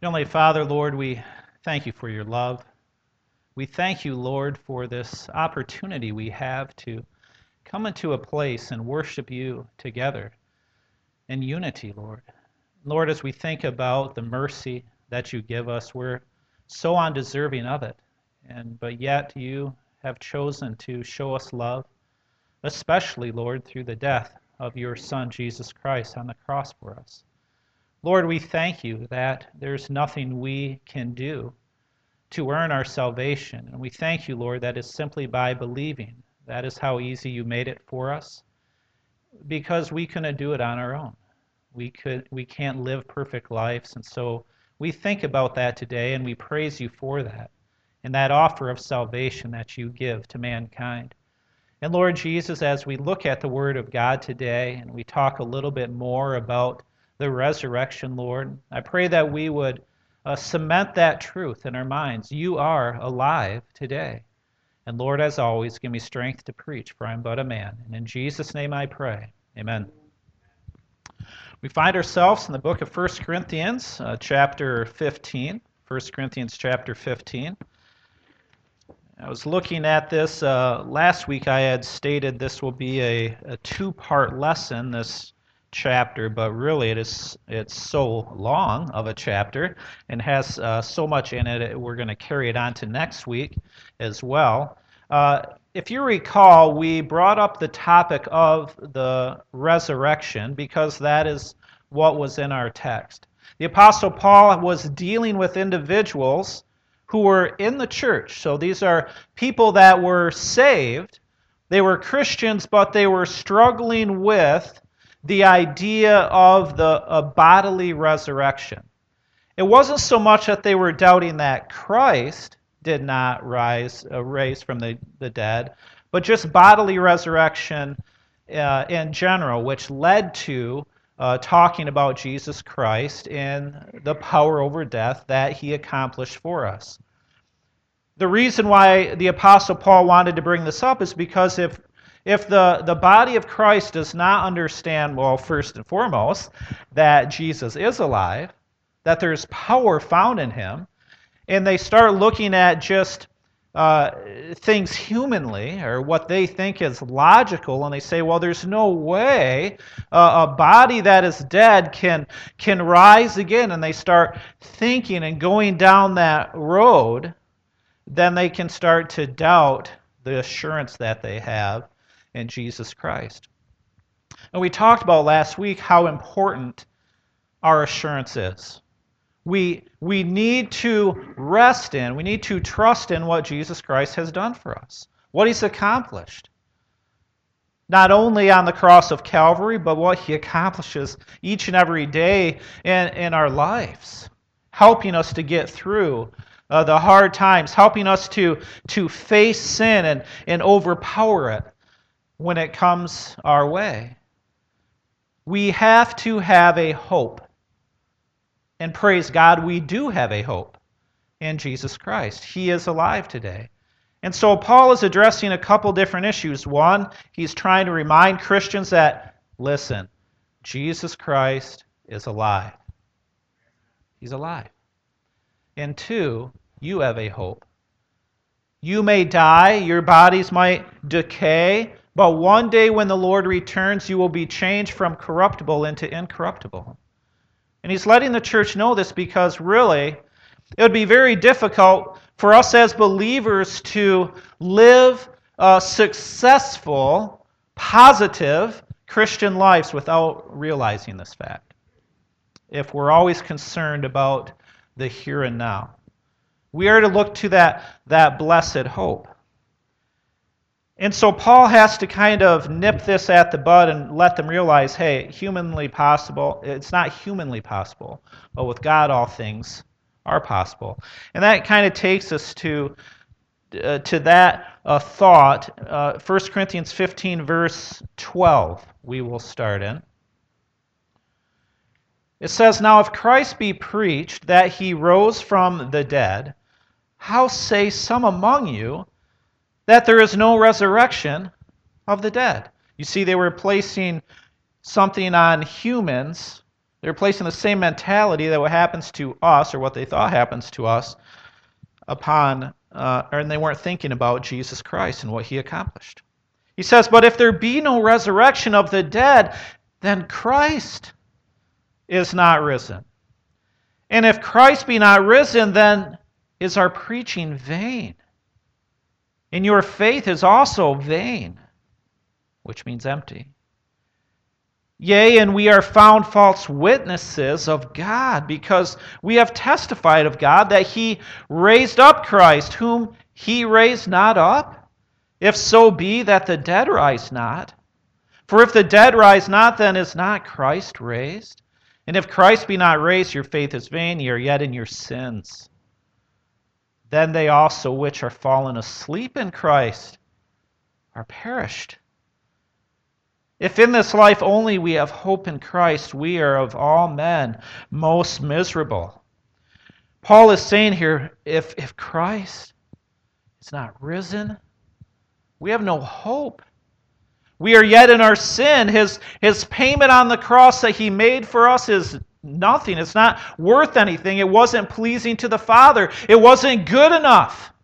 Heavenly Father, Lord, we thank you for your love. We thank you, Lord, for this opportunity we have to come into a place and worship you together in unity, Lord. Lord, as we think about the mercy that you give us, we're so undeserving of it. But yet you have chosen to show us love, especially, Lord, through the death of your Son, Jesus Christ, on the cross for us. Lord, we thank you that there's nothing we can do to earn our salvation. And we thank you, Lord, that is simply by believing. That is how easy you made it for us, because we couldn't do it on our own. We can't live perfect lives, and so we think about that today, and we praise you for that, and that offer of salvation that you give to mankind. And Lord Jesus, as we look at the Word of God today, and we talk a little bit more about the resurrection, Lord, I pray that we would cement that truth in our minds. You are alive today. And Lord, as always, give me strength to preach, for I am but a man. And in Jesus' name I pray. Amen. We find ourselves in the book of 1 Corinthians, chapter 15. 1 Corinthians chapter 15. I was looking at this. Last week I had stated this will be a two-part lesson, this chapter, but really it's so long of a chapter and has so much in it, we're going to carry it on to next week as well. If you recall, we brought up the topic of the resurrection because that is what was in our text. The Apostle Paul was dealing with individuals who were in the church. So these are people that were saved. They were Christians, but they were struggling with the idea of a bodily resurrection. It wasn't so much that they were doubting that Christ did not raise from the dead, but just bodily resurrection in general, which led to talking about Jesus Christ and the power over death that he accomplished for us. The reason why the Apostle Paul wanted to bring this up is because if the body of Christ does not understand, well, first and foremost, that Jesus is alive, that there's power found in him, and they start looking at just things humanly, or what they think is logical, and they say, well, there's no way a body that is dead can rise again, and they start thinking and going down that road, then they can start to doubt the assurance that they have in Jesus Christ. And we talked about last week how important our assurance is. We need to rest in, we need to trust in what Jesus Christ has done for us, what he's accomplished. Not only on the cross of Calvary, but what he accomplishes each and every day in our lives, helping us to get through the hard times, helping us to face sin and overpower it when it comes our way. We have to have a hope. And praise God, we do have a hope in Jesus Christ. He is alive today. And so Paul is addressing a couple different issues. One, he's trying to remind Christians that, listen, Jesus Christ is alive. He's alive. And two, you have a hope. You may die, your bodies might decay, but one day when the Lord returns, you will be changed from corruptible into incorruptible. And he's letting the church know this because really, it would be very difficult for us as believers to live successful, positive Christian lives without realizing this fact. If we're always concerned about the here and now. We are to look to that blessed hope. And so Paul has to kind of nip this at the bud and let them realize, hey, humanly possible, it's not humanly possible, but with God all things are possible. And that kind of takes us to that thought. 1 Corinthians 15, verse 12, we will start in. It says, now if Christ be preached that he rose from the dead, how say some among you that there is no resurrection of the dead? You see, they were placing something on humans They're placing the same mentality that what happens to us, or what they thought happens to us, and they weren't thinking about Jesus Christ and what he accomplished. He says, but if there be no resurrection of the dead, then Christ is not risen. And if Christ be not risen, then is our preaching vain. And your faith is also vain, which means empty. Yea, and we are found false witnesses of God, because we have testified of God that he raised up Christ, whom he raised not up, if so be that the dead rise not. For if the dead rise not, then is not Christ raised? And if Christ be not raised, your faith is vain, ye are yet in your sins. Then they also which are fallen asleep in Christ are perished. If in this life only we have hope in Christ, we are of all men most miserable. Paul is saying here, if Christ is not risen, we have no hope. We are yet in our sin. His payment on the cross that he made for us is nothing. It's not worth anything. It wasn't pleasing to the Father. It wasn't good enough.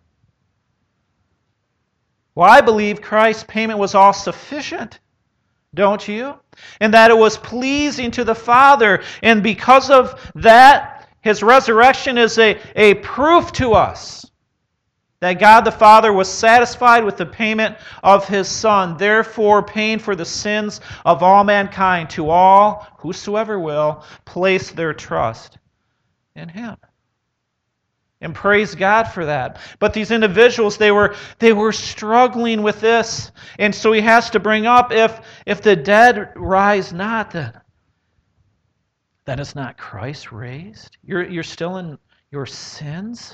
Well, I believe Christ's payment was all sufficient. Don't you? And that it was pleasing to the Father. And because of that, his resurrection is a proof to us that God the Father was satisfied with the payment of his Son, therefore paying for the sins of all mankind, to all, whosoever will, place their trust in him. And praise God for that. But these individuals, they were struggling with this. And so he has to bring up, if the dead rise not, then is not Christ raised? You're still in your sins?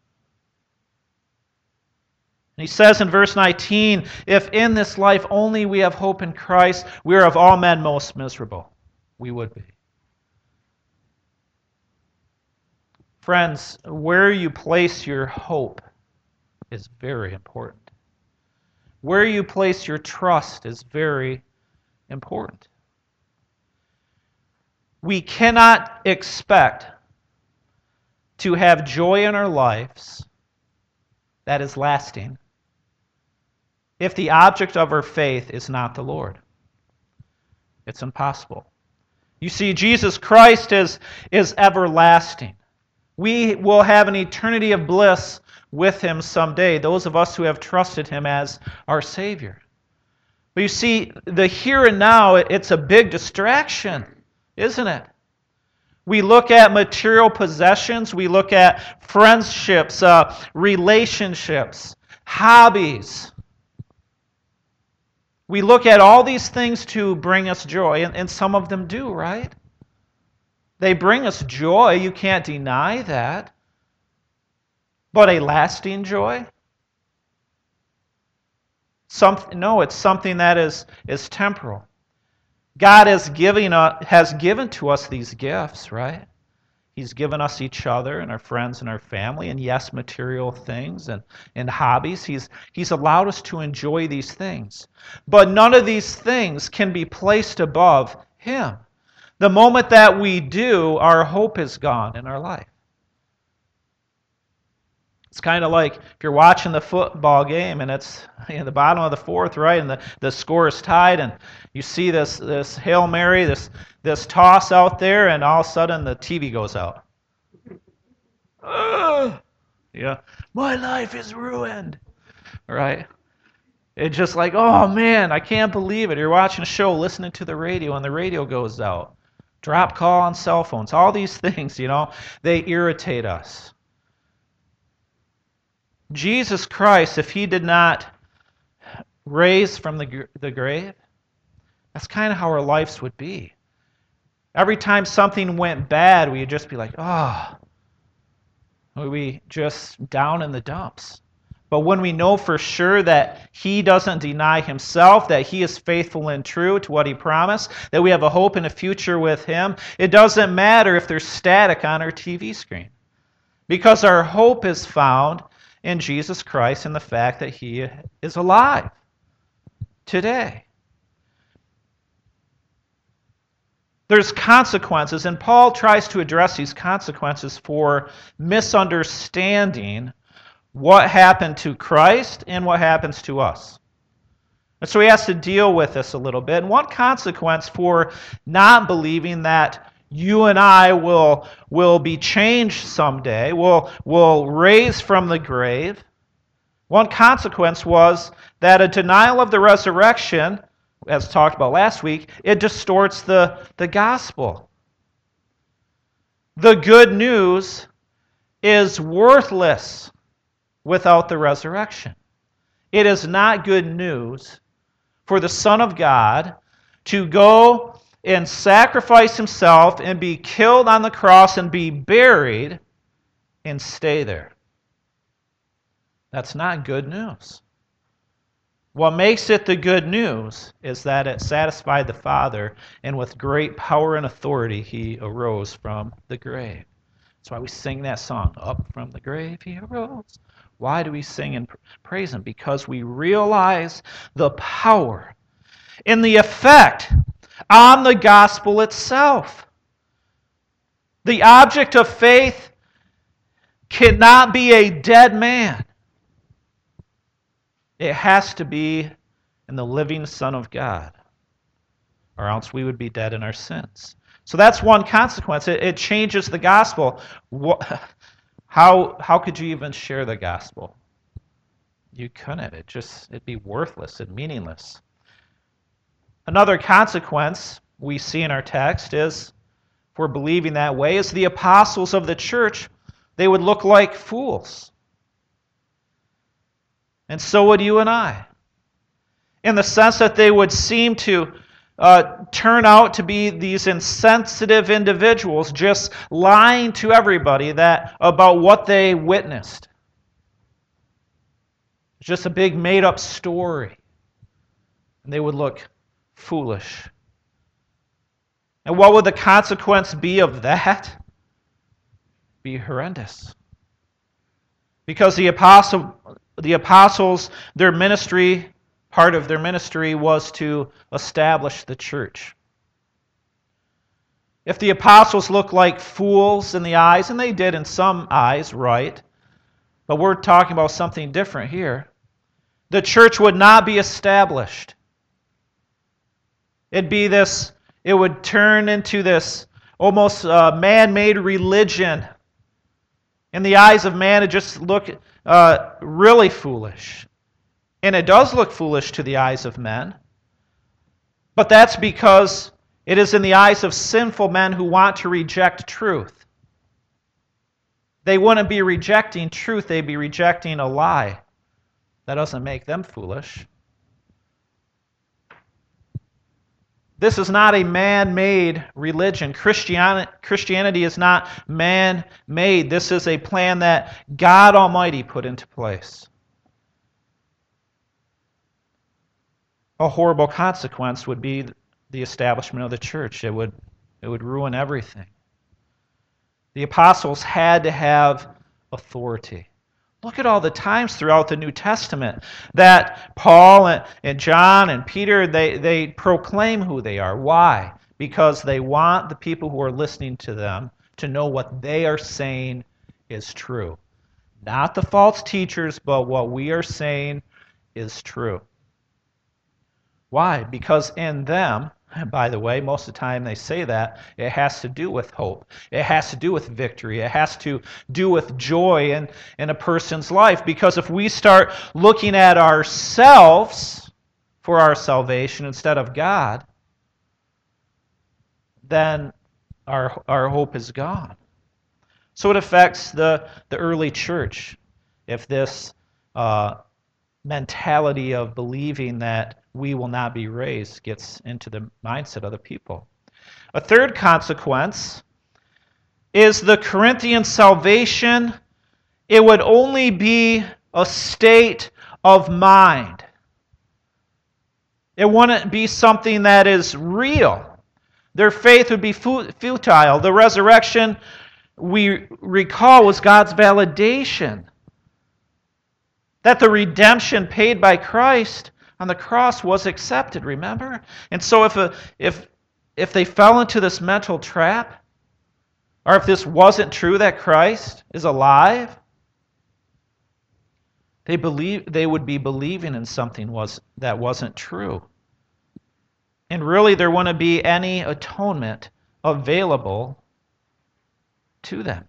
And he says in verse 19, if in this life only we have hope in Christ, we are of all men most miserable. We would be. Friends, where you place your hope is very important. Where you place your trust is very important. We cannot expect to have joy in our lives that is lasting if the object of our faith is not the Lord. It's impossible. You see, Jesus Christ is everlasting. We will have an eternity of bliss with him someday, those of us who have trusted him as our Savior. But you see, the here and now, it's a big distraction, isn't it? We look at material possessions, we look at friendships, relationships, hobbies. We look at all these things to bring us joy, and some of them do, right? They bring us joy, you can't deny that. But a lasting joy? No, it's something that is temporal. God has given to us these gifts, right? He's given us each other and our friends and our family, and yes, material things and hobbies. He's allowed us to enjoy these things. But none of these things can be placed above him. The moment that we do, our hope is gone in our life. It's kind of like if you're watching the football game and it's in the bottom of the fourth, right, and the score is tied, and you see this Hail Mary, this toss out there, and all of a sudden the TV goes out. Yeah, my life is ruined, right? It's just like, oh man, I can't believe it. You're watching a show, listening to the radio, and the radio goes out. Drop call on cell phones, all these things, they irritate us. Jesus Christ, if he did not raise from the grave, that's kind of how our lives would be. Every time something went bad, we'd just be like, we just down in the dumps. But when we know for sure that he doesn't deny himself, that he is faithful and true to what he promised, that we have a hope and a future with him, it doesn't matter if there's static on our TV screen. Because our hope is found in Jesus Christ and the fact that he is alive today. There's consequences, and Paul tries to address these consequences for misunderstanding what happened to Christ and what happens to us. And so he has to deal with this a little bit. And one consequence for not believing that you and I will be changed someday, will raise from the grave, one consequence was that a denial of the resurrection, as talked about last week, it distorts the gospel. The good news is worthless without the resurrection. It is not good news for the Son of God to go and sacrifice himself and be killed on the cross and be buried and stay there. That's not good news. What makes it the good news is that it satisfied the Father, and with great power and authority he arose from the grave. That's why we sing that song, Up from the grave he arose. Why do we sing and praise him? Because we realize the power and the effect on the gospel itself. The object of faith cannot be a dead man. It has to be in the living Son of God, or else we would be dead in our sins. So that's one consequence. It changes the gospel. How could you even share the gospel? You couldn't. It'd be worthless and meaningless. Another consequence we see in our text is, if we're believing that way, is the apostles of the church, they would look like fools. And so would you and I. In the sense that they would seem to turn out to be these insensitive individuals, just lying to everybody about what they witnessed. It's just a big made-up story. And they would look foolish. And what would the consequence be of that? Be horrendous. Because the apostles, their ministry, part of their ministry was to establish the church. If the apostles looked like fools in the eyes, and they did in some eyes, right, but we're talking about something different here, the church would not be established. It would turn into this almost man-made religion. In the eyes of man, it just looked really foolish. And it does look foolish to the eyes of men. But that's because it is in the eyes of sinful men who want to reject truth. They wouldn't be rejecting truth, they'd be rejecting a lie. That doesn't make them foolish. This is not a man-made religion. Christianity is not man-made. This is a plan that God Almighty put into place. A horrible consequence would be the establishment of the church. It would ruin everything. The apostles had to have authority. Look at all the times throughout the New Testament that Paul and John and Peter, they proclaim who they are. Why? Because they want the people who are listening to them to know what they are saying is true. Not the false teachers, but what we are saying is true. Why? Because in them, by the way, most of the time they say that, it has to do with hope. It has to do with victory. It has to do with joy in a person's life. Because if we start looking at ourselves for our salvation instead of God, then our hope is gone. So it affects the early church if this mentality of believing that we will not be raised gets into the mindset of the people. A third consequence is the Corinthian salvation. It would only be a state of mind. It wouldn't be something that is real. Their faith would be futile. The resurrection, we recall, was God's validation. That the redemption paid by Christ on the cross was accepted, remember? And so if if they fell into this mental trap, or if this wasn't true that Christ is alive, they would be believing in something that wasn't true. And really there wouldn't be any atonement available to them.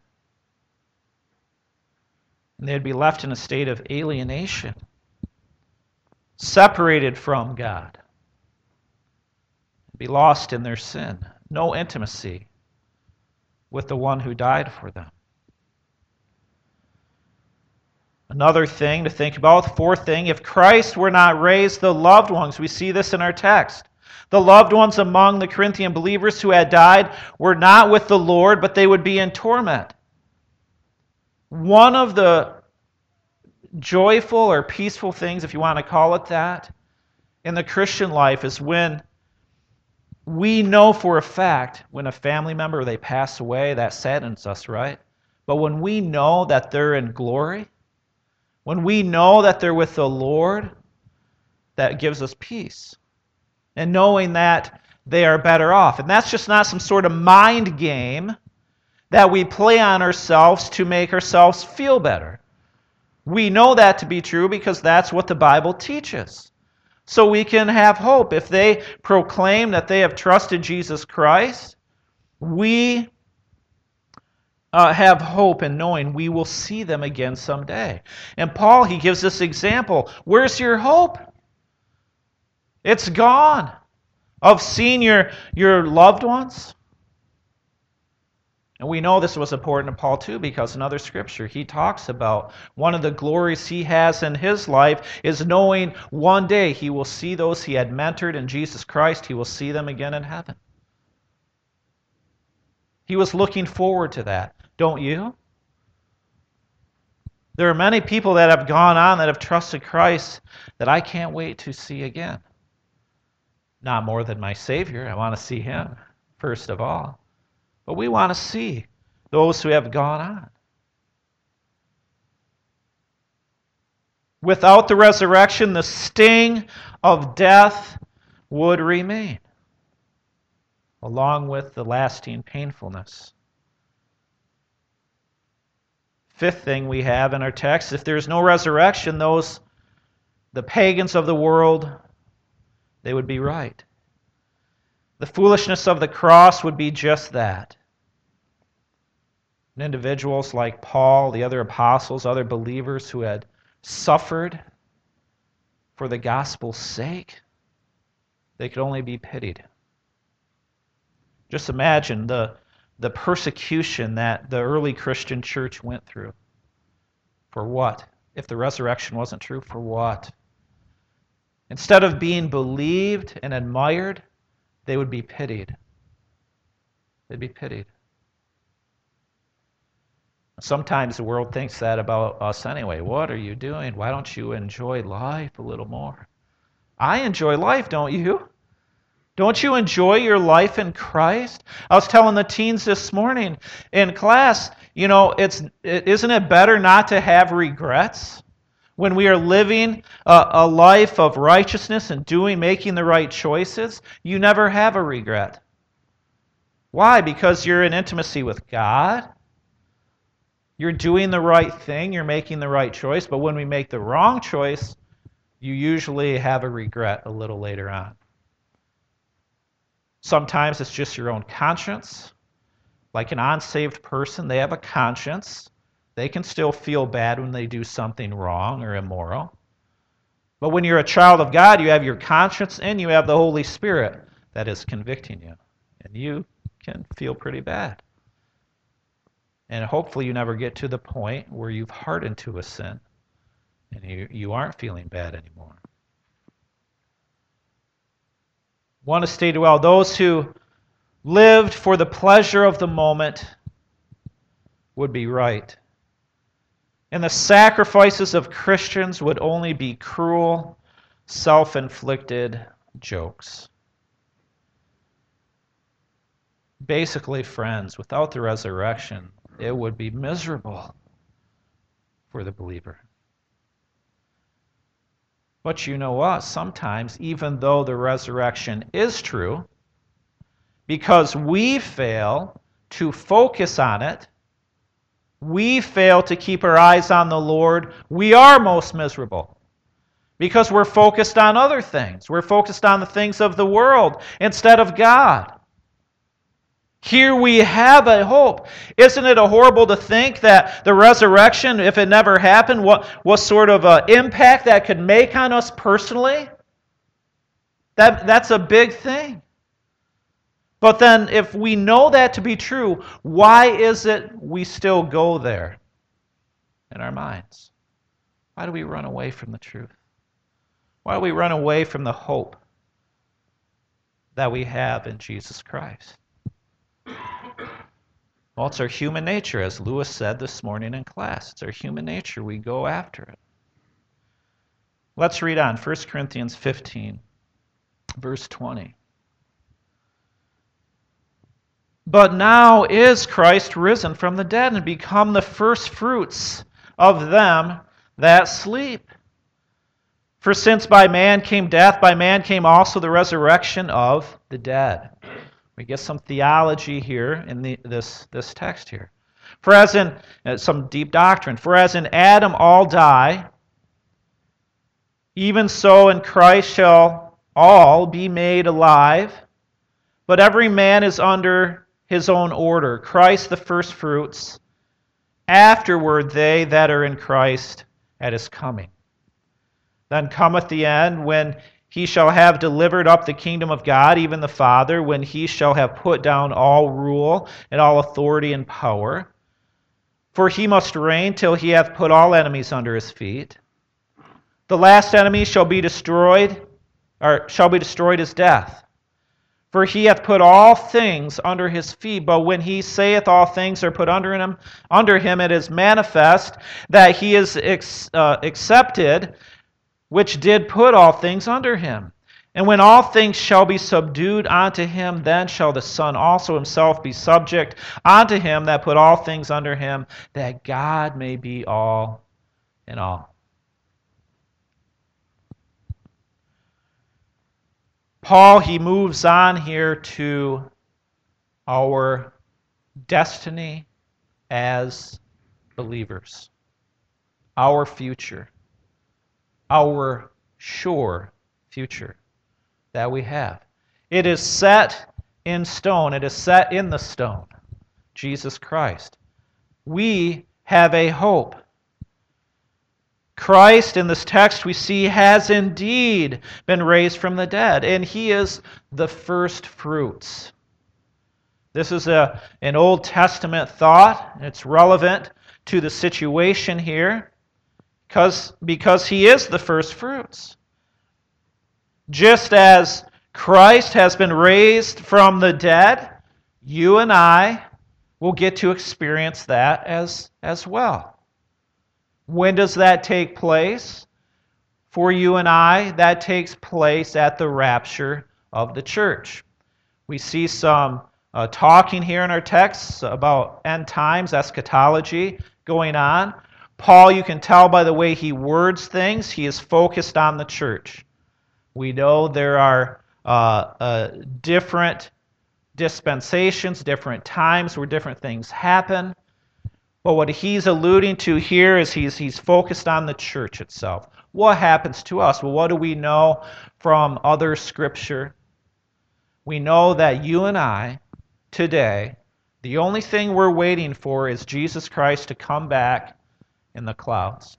And they'd be left in a state of alienation, separated from God, be lost in their sin, no intimacy with the one who died for them. Another thing to think about, the fourth thing, if Christ were not raised, the loved ones, we see this in our text, the loved ones among the Corinthian believers who had died were not with the Lord, but they would be in torment. One of the joyful or peaceful things, if you want to call it that, in the Christian life is when we know for a fact when a family member, they pass away, that saddens us, right? But when we know that they're in glory, when we know that they're with the Lord, that gives us peace. And knowing that they are better off. And that's just not some sort of mind game that we play on ourselves to make ourselves feel better. We know that to be true because that's what the Bible teaches. So we can have hope. If they proclaim that they have trusted Jesus Christ, we have hope in knowing we will see them again someday. And Paul, he gives this example. Where's your hope? It's gone. Of seeing your loved ones. And we know this was important to Paul too because in other scripture he talks about one of the glories he has in his life is knowing one day he will see those he had mentored in Jesus Christ. He will see them again in heaven. He was looking forward to that. Don't you? There are many people that have gone on that have trusted Christ that I can't wait to see again. Not more than my Savior. I want to see Him first of all. But we want to see those who have gone on. Without the resurrection, the sting of death would remain, along with the lasting painfulness. Fifth thing we have in our text, if there's no resurrection, the pagans of the world, they would be right. The foolishness of the cross would be just that. And individuals like Paul, the other apostles, other believers who had suffered for the gospel's sake, they could only be pitied. Just imagine the persecution that the early Christian church went through. For what? If the resurrection wasn't true, for what? Instead of being believed and admired, they would be pitied. They'd be pitied. Sometimes the world thinks that about us anyway. What are you doing? Why don't you enjoy life a little more? I enjoy life, don't you? Don't you enjoy your life in Christ? I was telling the teens this morning in class, isn't it better not to have regrets? When we are living a life of righteousness and making the right choices, you never have a regret. Why? Because you're in intimacy with God. You're doing the right thing. You're making the right choice. But when we make the wrong choice, you usually have a regret a little later on. Sometimes it's just your own conscience. Like an unsaved person, they have a conscience. They can still feel bad when they do something wrong or immoral. But when you're a child of God, you have your conscience and you have the Holy Spirit that is convicting you. And you can feel pretty bad. And hopefully you never get to the point where you've hardened to a sin and you aren't feeling bad anymore. One has stated well, those who lived for the pleasure of the moment would be right. And the sacrifices of Christians would only be cruel, self-inflicted jokes. Basically, friends, without the resurrection, it would be miserable for the believer. But you know what? Sometimes, even though the resurrection is true, because we fail to focus on it, we fail to keep our eyes on the Lord, we are most miserable. Because we're focused on other things. We're focused on the things of the world instead of God. Here we have a hope. Isn't it horrible to think that the resurrection, if it never happened, what sort of impact that could make on us personally? That's a big thing. But then if we know that to be true, why is it we still go there in our minds? Why do we run away from the truth? Why do we run away from the hope that we have in Jesus Christ? Well, it's our human nature, as Lewis said this morning in class. It's our human nature. We go after it. Let's read on. 1 Corinthians 15, verse 20. But now is Christ risen from the dead and become the first fruits of them that sleep. For since by man came death, by man came also the resurrection of the dead. We get some theology here in this text here. For as in some deep doctrine, for as in Adam all die, even so in Christ shall all be made alive. But every man is under his own order. Christ the firstfruits, afterward they that are in Christ at his coming. Then cometh the end, when he shall have delivered up the kingdom of God, even the Father, when he shall have put down all rule and all authority and power. For he must reign till he hath put all enemies under his feet. The last enemy shall be destroyed as death. For he hath put all things under his feet. But when he saith all things are put under him, it is manifest that he is accepted, which did put all things under him. And when all things shall be subdued unto him, then shall the Son also himself be subject unto him that put all things under him, that God may be all in all. Paul, he moves on here to our destiny as believers, our future, our sure future that we have. It is set in stone. It is set in the stone, Jesus Christ. We have a hope. Christ, in this text we see, has indeed been raised from the dead, and he is the first fruits. This is an Old Testament thought. It's relevant to the situation here because he is the first fruits. Just as Christ has been raised from the dead, you and I will get to experience that as well. When does that take place? For you and I, that takes place at the rapture of the church. We see some talking here in our texts about end times, eschatology going on. Paul, you can tell by the way he words things, he is focused on the church. We know there are different dispensations, different times where different things happen. But what he's alluding to here is he's focused on the church itself. What happens to us? Well, what do we know from other Scripture? We know that you and I, today, the only thing we're waiting for is Jesus Christ to come back in the clouds.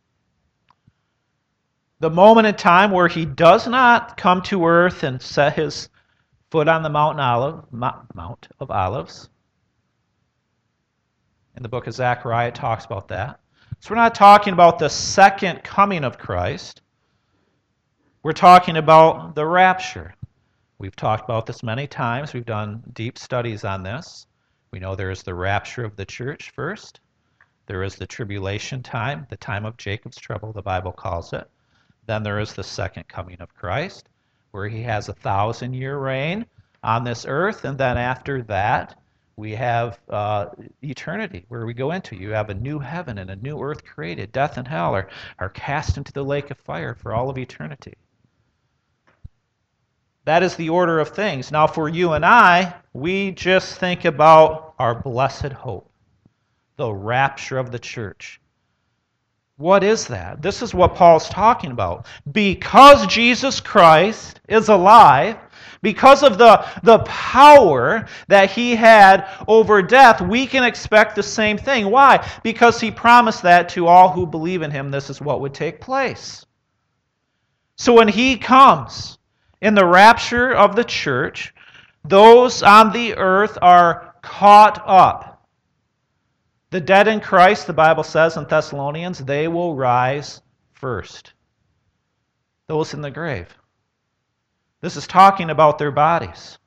The moment in time where he does not come to earth and set his foot on the Mount of Olives. In the book of Zechariah, it talks about that. So we're not talking about the second coming of Christ. We're talking about the rapture. We've talked about this many times. We've done deep studies on this. We know there is the rapture of the church first. There is the tribulation time, the time of Jacob's trouble, the Bible calls it. Then there is the second coming of Christ, where he has a 1,000-year reign on this earth. And then after that, we have eternity, where we go into. You have a new heaven and a new earth created. Death and hell are cast into the lake of fire for all of eternity. That is the order of things. Now, for you and I, we just think about our blessed hope, the rapture of the church. What is that? This is what Paul's talking about. Because Jesus Christ is alive, because of the power that he had over death, we can expect the same thing. Why? Because he promised that to all who believe in him, this is what would take place. So when he comes in the rapture of the church, those on the earth are caught up. The dead in Christ, the Bible says in Thessalonians, they will rise first. Those in the grave. This is talking about their bodies.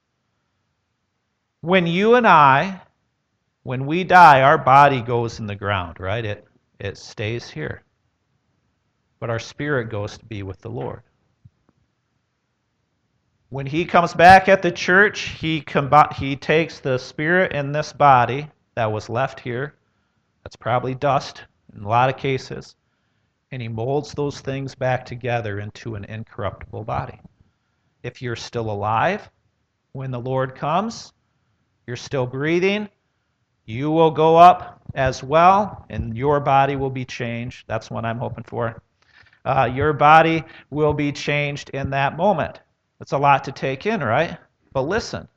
When you and I, when we die, our body goes in the ground, right? It stays here. But our spirit goes to be with the Lord. When he comes back at the church, he takes the spirit in this body that was left here, that's probably dust in a lot of cases, and he molds those things back together into an incorruptible body. If you're still alive when the Lord comes, you're still breathing, you will go up as well, and your body will be changed. That's what I'm hoping for. Your body will be changed in that moment. It's a lot to take in, right? But listen.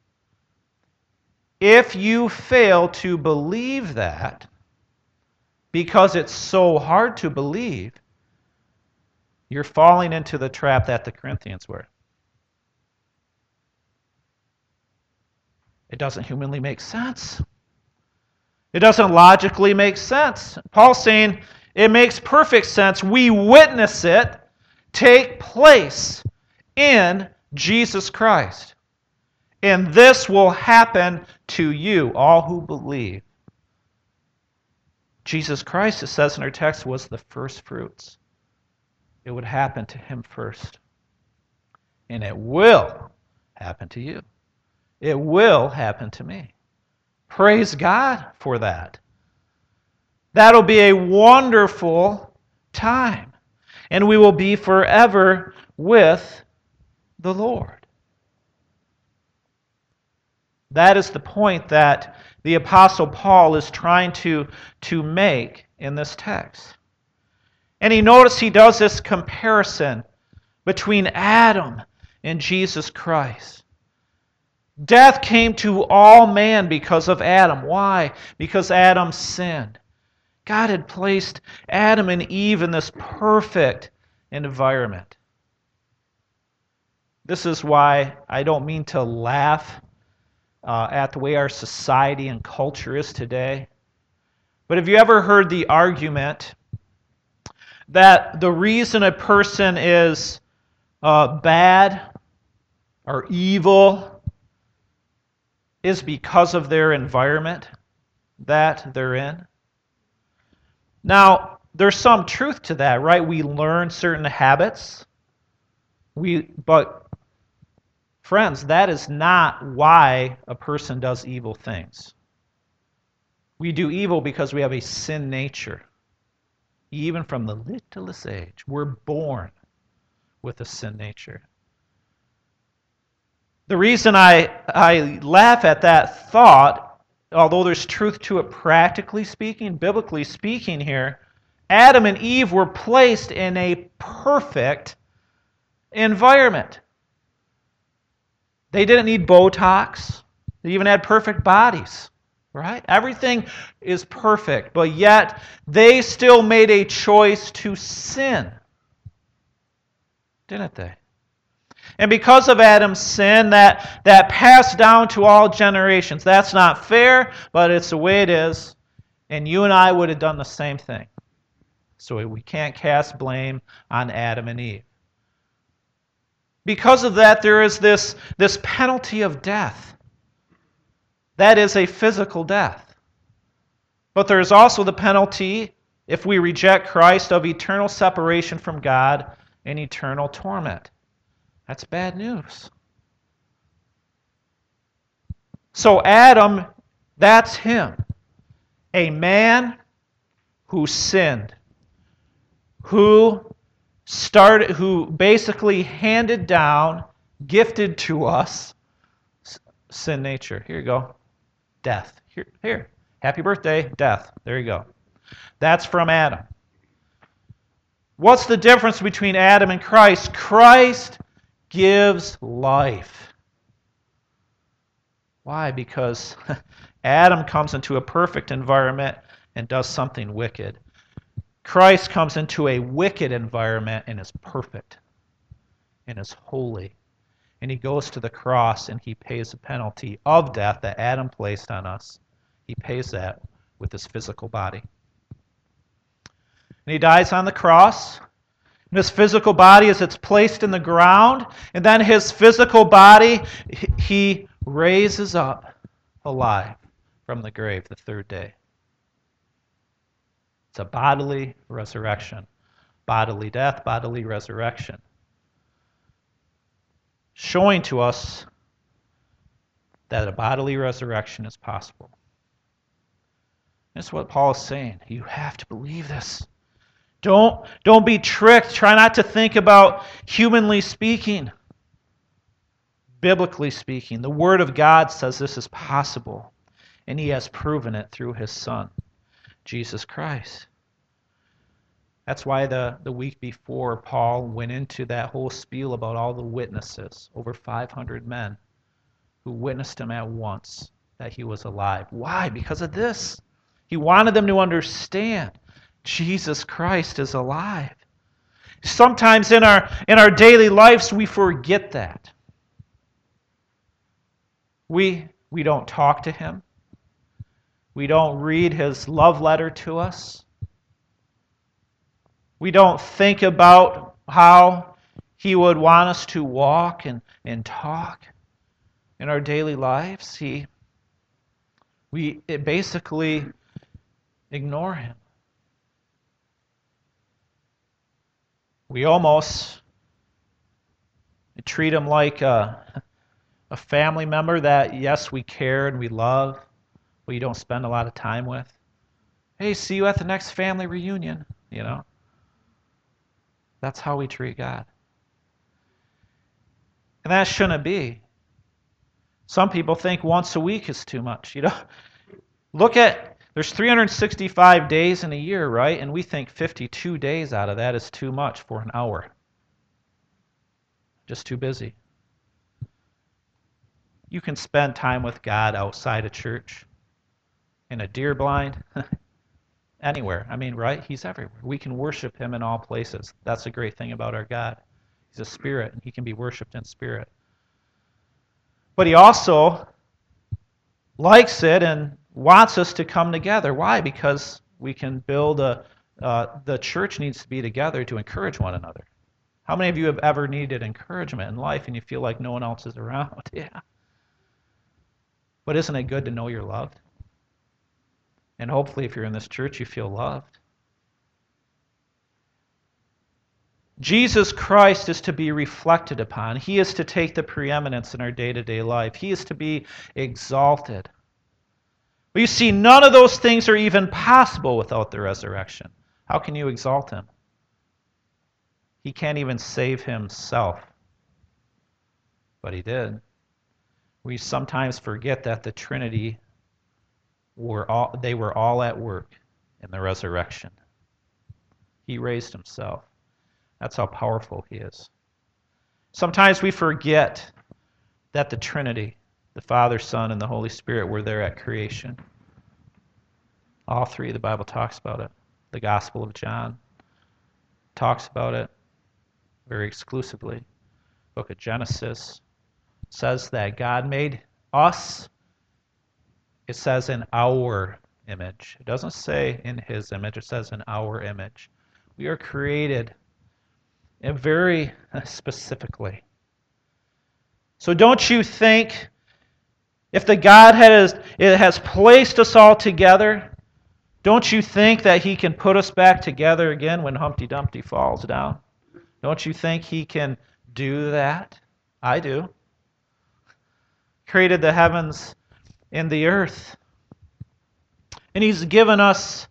If you fail to believe that, because it's so hard to believe, you're falling into the trap that the Corinthians were. It doesn't humanly make sense. It doesn't logically make sense. Paul's saying it makes perfect sense. We witness it take place in Jesus Christ. And this will happen to you, all who believe. Jesus Christ, it says in our text, was the first fruits. It would happen to him first. And it will happen to you. It will happen to me. Praise God for that. That'll be a wonderful time. And we will be forever with the Lord. That is the point that the Apostle Paul is trying to make in this text. And notice he does this comparison between Adam and Jesus Christ. Death came to all man because of Adam. Why? Because Adam sinned. God had placed Adam and Eve in this perfect environment. This is why I don't mean to laugh at the way our society and culture is today. But have you ever heard the argument that the reason a person is bad or evil is because of their environment that they're in? Now, there's some truth to that, right? We learn certain habits. But friends, that is not why a person does evil things. We do evil because we have a sin nature. Even from the littlest age, we're born with a sin nature. The reason I laugh at that thought, although there's truth to it practically speaking, biblically speaking here, Adam and Eve were placed in a perfect environment. They didn't need Botox. They even had perfect bodies, right? Everything is perfect, but yet they still made a choice to sin, didn't they? And because of Adam's sin, that passed down to all generations. That's not fair, but it's the way it is. And you and I would have done the same thing. So we can't cast blame on Adam and Eve. Because of that, there is this penalty of death. That is a physical death. But there is also the penalty, if we reject Christ, of eternal separation from God and eternal torment. That's bad news. So Adam, that's him. A man who sinned, who basically handed down gifted to us sin nature. Here you go. Death. Here. Happy birthday, death. There you go. That's from Adam. What's the difference between Adam and Christ? Christ gives life. Why? Because Adam comes into a perfect environment and does something wicked. Christ comes into a wicked environment and is perfect and is holy. And he goes to the cross and he pays the penalty of death that Adam placed on us. He pays that with his physical body. And he dies on the cross. And his physical body, as it's placed in the ground, and then his physical body, he raises up alive from the grave the third day. It's a bodily resurrection. Bodily death, bodily resurrection. Showing to us that a bodily resurrection is possible. That's what Paul is saying. You have to believe this. Don't be tricked. Try not to think about humanly speaking. Biblically speaking, the Word of God says this is possible, and He has proven it through His Son, Jesus Christ. That's why the week before, Paul went into that whole spiel about all the witnesses, over 500 men who witnessed him at once that he was alive. Why? Because of this. He wanted them to understand Jesus Christ is alive. Sometimes in our daily lives we forget that. We don't talk to Him. We don't read His love letter to us. We don't think about how He would want us to walk and talk in our daily lives. We basically ignore Him. We almost treat Him like a family member that, yes, we care and we love, but you don't spend a lot of time with. Hey, see you at the next family reunion, That's how we treat God. And that shouldn't be. Some people think once a week is too much. There's 365 days in a year, right? And we think 52 days out of that is too much for an hour. Just too busy. You can spend time with God outside of church, in a deer blind, anywhere. Right? He's everywhere. We can worship Him in all places. That's the great thing about our God. He's a spirit, and He can be worshiped in spirit. But He also likes it and wants us to come together. Why? Because we can build the church needs to be together to encourage one another. How many of you have ever needed encouragement in life and you feel like no one else is around? Yeah. But isn't it good to know you're loved? And hopefully if you're in this church, you feel loved. Jesus Christ is to be reflected upon. He is to take the preeminence in our day-to-day life. He is to be exalted. But you see, none of those things are even possible without the resurrection. How can you exalt Him? He can't even save Himself. But He did. We sometimes forget that the Trinity were all at work in the resurrection. He raised Himself. That's how powerful He is. Sometimes we forget that the Trinity, the Father, Son, and the Holy Spirit, were there at creation. All three, the Bible talks about it. The Gospel of John talks about it very exclusively. Book of Genesis says that God made us, it says in our image. It doesn't say in His image, it says in our image. We are created very specifically. So don't you think if the Godhead has placed us all together, don't you think that He can put us back together again when Humpty Dumpty falls down? Don't you think He can do that? I do. Created the heavens and the earth. And He's given us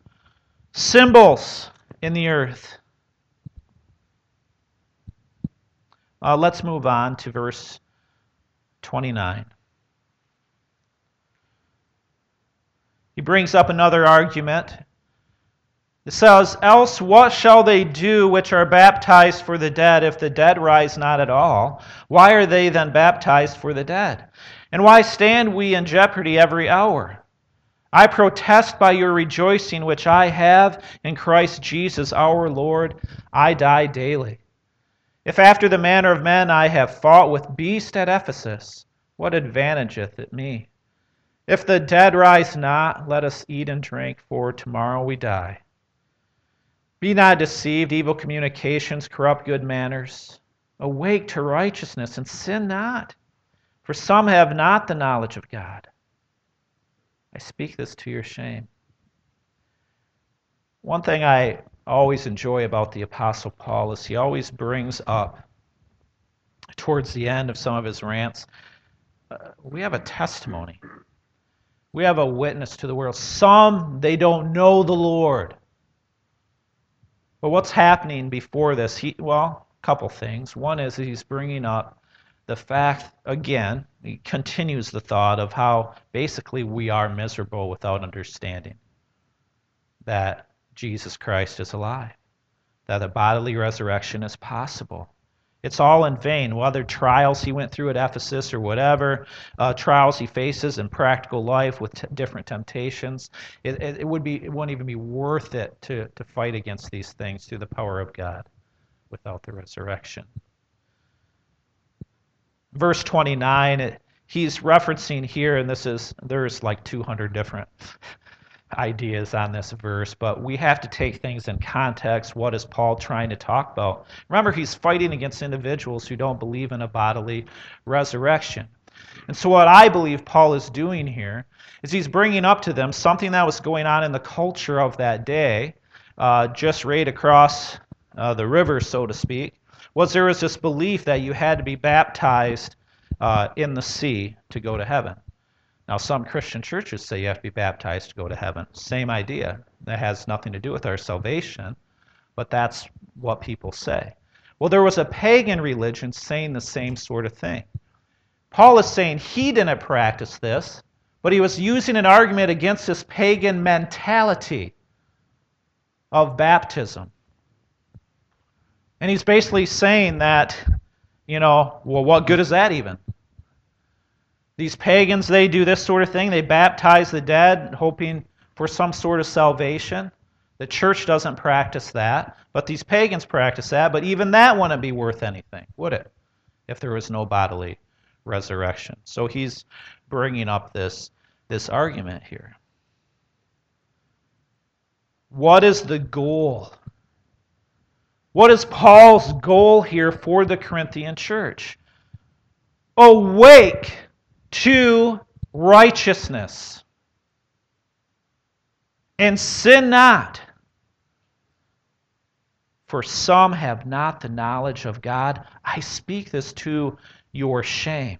symbols in the earth. Let's move on to verse 29. He brings up another argument. It says, "Else what shall they do which are baptized for the dead, if the dead rise not at all? Why are they then baptized for the dead? And why stand we in jeopardy every hour? I protest by your rejoicing which I have in Christ Jesus our Lord, I die daily. If after the manner of men I have fought with beasts at Ephesus, what advantageth it me? If the dead rise not, let us eat and drink, for tomorrow we die. Be not deceived, evil communications corrupt good manners. Awake to righteousness and sin not, for some have not the knowledge of God. I speak this to your shame." One thing I always enjoy about the Apostle Paul is he always brings up, towards the end of some of his rants, we have a testimony. We have a witness to the world. Some, they don't know the Lord. But what's happening before this? A couple things. One is he's bringing up the fact, again, he continues the thought of how basically we are miserable without understanding that Jesus Christ is alive, that a bodily resurrection is possible. It's all in vain. Whether trials he went through at Ephesus or whatever trials he faces in practical life with different temptations, it wouldn't even be worth it to fight against these things through the power of God without the resurrection. Verse 29, he's referencing here, and there's like 200 different ideas on this verse, but we have to take things in context. What is Paul trying to talk about? Remember, he's fighting against individuals who don't believe in a bodily resurrection. And so what I believe Paul is doing here is he's bringing up to them something that was going on in the culture of that day, just right across the river, so to speak, there was this belief that you had to be baptized in the sea to go to heaven. Now, some Christian churches say you have to be baptized to go to heaven. Same idea. That has nothing to do with our salvation, but that's what people say. Well, there was a pagan religion saying the same sort of thing. Paul is saying he didn't practice this, but he was using an argument against this pagan mentality of baptism. And he's basically saying that, what good is that even? These pagans, they do this sort of thing. They baptize the dead, hoping for some sort of salvation. The church doesn't practice that, but these pagans practice that. But even that wouldn't be worth anything, would it, if there was no bodily resurrection? So he's bringing up this argument here. What is the goal? What is Paul's goal here for the Corinthian church? Awake to righteousness, and sin not, for some have not the knowledge of God. I speak this to your shame.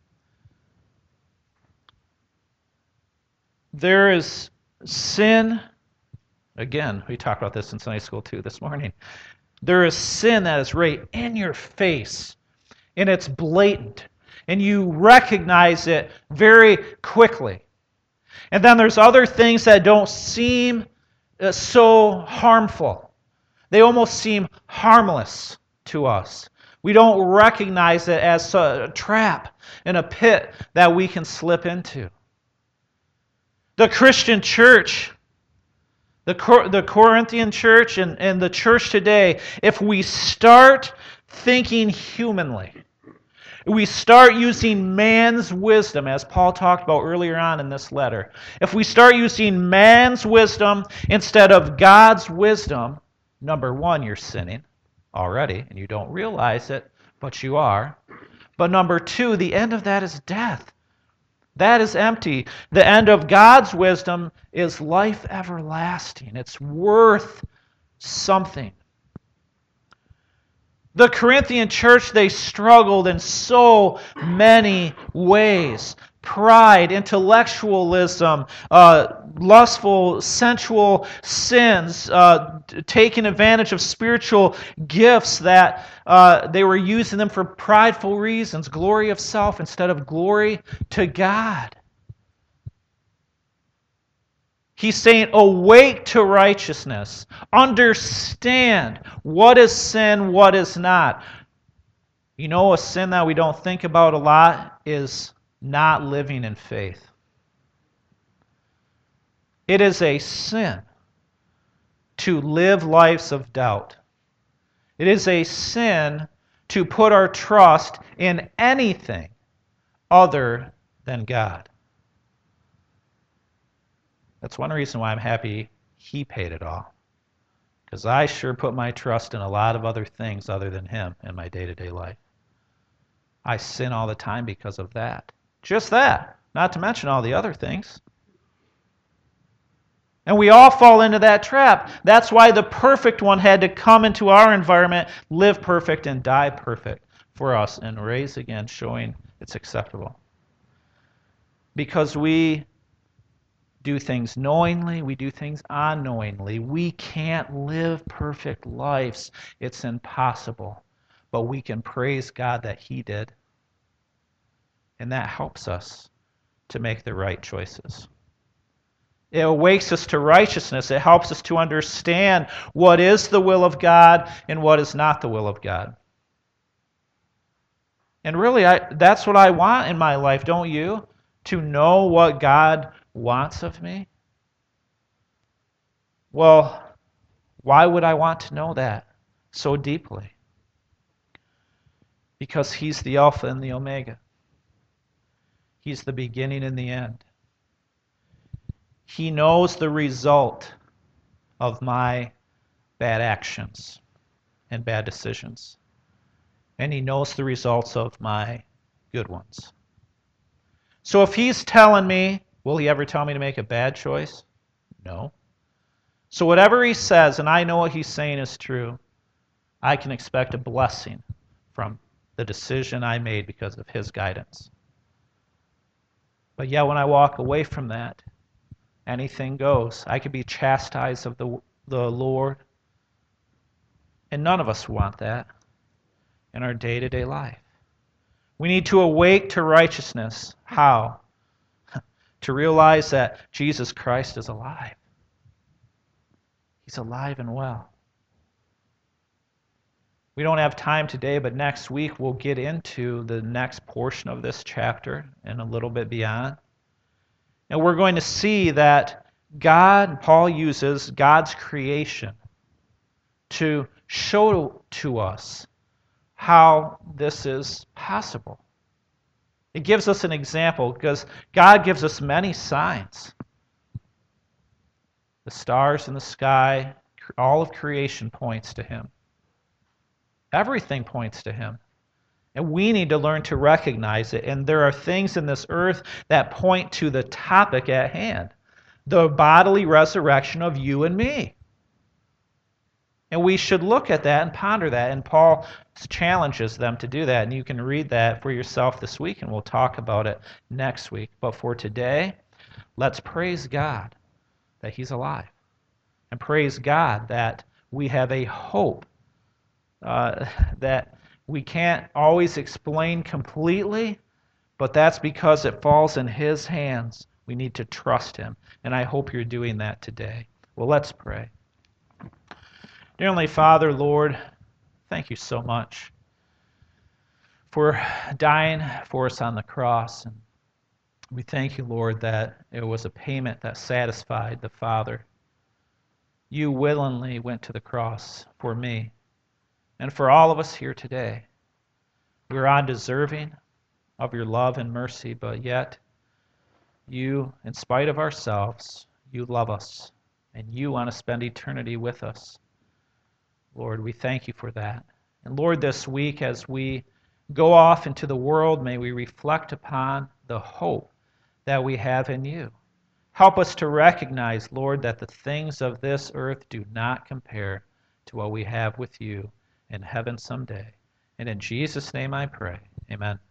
There is sin. Again, we talked about this in Sunday school too this morning. There is sin that is right in your face, and it's blatant. And you recognize it very quickly. And then there's other things that don't seem so harmful. They almost seem harmless to us. We don't recognize it as a trap and a pit that we can slip into. The Christian church, the Corinthian church and the church today, if we start thinking humanly, we start using man's wisdom, as Paul talked about earlier on in this letter. If we start using man's wisdom instead of God's wisdom, number one, you're sinning already, and you don't realize it, but you are. But number two, the end of that is death. That is empty. The end of God's wisdom is life everlasting. It's worth something. The Corinthian church, they struggled in so many ways. pride, intellectualism, lustful, sensual sins, taking advantage of spiritual gifts that they were using them for prideful reasons, glory of self instead of glory to God. He's saying, awake to righteousness. Understand what is sin, what is not. You know, a sin that we don't think about a lot is not living in faith. It is a sin to live lives of doubt. It is a sin to put our trust in anything other than God. That's one reason why I'm happy He paid it all. Because I sure put my trust in a lot of other things other than Him in my day-to-day life. I sin all the time because of that. Just that, not to mention all the other things. And we all fall into that trap. That's why the perfect one had to come into our environment, live perfect, and die perfect for us, and raise again, showing it's acceptable. Because we do things knowingly, we do things unknowingly. We can't live perfect lives. It's impossible. But we can praise God that He did. And that helps us to make the right choices. It awakes us to righteousness. It helps us to understand what is the will of God and what is not the will of God. And really, that's what I want in my life, don't you? To know what God wants of me? Well, why would I want to know that so deeply? Because He's the Alpha and the Omega. He's the beginning and the end. He knows the result of my bad actions and bad decisions. And He knows the results of my good ones. So if He's telling me, will He ever tell me to make a bad choice? No. So whatever He says, and I know what He's saying is true, I can expect a blessing from the decision I made because of His guidance. But yet when I walk away from that, anything goes. I could be chastised of the Lord. And none of us want that in our day-to-day life. We need to awake to righteousness. How? To realize that Jesus Christ is alive. He's alive and well. We don't have time today, but next week we'll get into the next portion of this chapter and a little bit beyond. And we're going to see that Paul uses God's creation to show to us how this is possible. It gives us an example because God gives us many signs. The stars in the sky, all of creation points to Him. Everything points to Him. And we need to learn to recognize it. And there are things in this earth that point to the topic at hand, the bodily resurrection of you and me. And we should look at that and ponder that. And Paul challenges them to do that. And you can read that for yourself this week, and we'll talk about it next week. But for today, let's praise God that He's alive. And praise God that we have a hope that we can't always explain completely, but that's because it falls in His hands. We need to trust Him. And I hope you're doing that today. Well, let's pray. Dear Heavenly Father, Lord, thank you so much for dying for us on the cross. And we thank you, Lord, that it was a payment that satisfied the Father. You willingly went to the cross for me and for all of us here today. We are undeserving of your love and mercy, but yet you, in spite of ourselves, you love us, and you want to spend eternity with us. Lord, we thank you for that. And Lord, this week as we go off into the world, may we reflect upon the hope that we have in you. Help us to recognize, Lord, that the things of this earth do not compare to what we have with you in heaven someday. And in Jesus' name I pray. Amen.